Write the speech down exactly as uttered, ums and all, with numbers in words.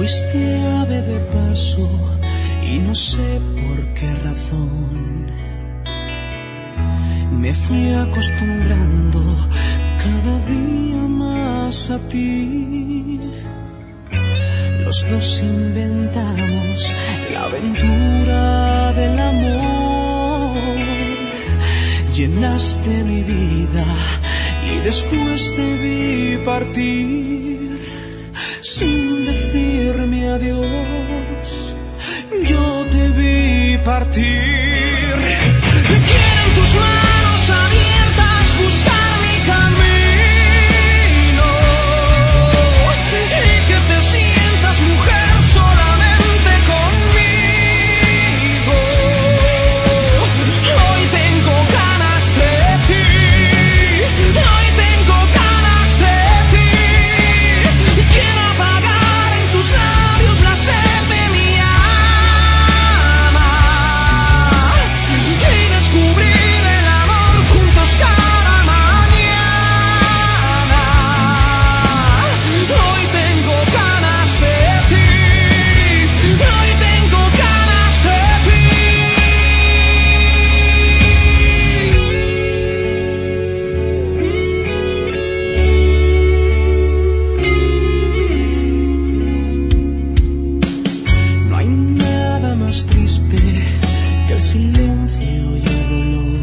fuiste ave de paso y no sé por qué razón me fui acostumbrando cada día más a ti. Los dos inventamos la aventura del amor. Llenaste mi vida y después te vi partir sin decirme adiós. Yo te vi partir. Quiero en tus manos abiertas buscar mi camino y que te sientas mujer solamente conmigo. Hoy tengo ganas de ti, hoy tengo ganas de ti. Quiero apagar en tus labios la sed de mi alma y descubrir el amor juntos cada mañana. Hoy tengo ganas de ti, hoy tengo ganas de ti. No hay nada más triste que el silencio y el dolor.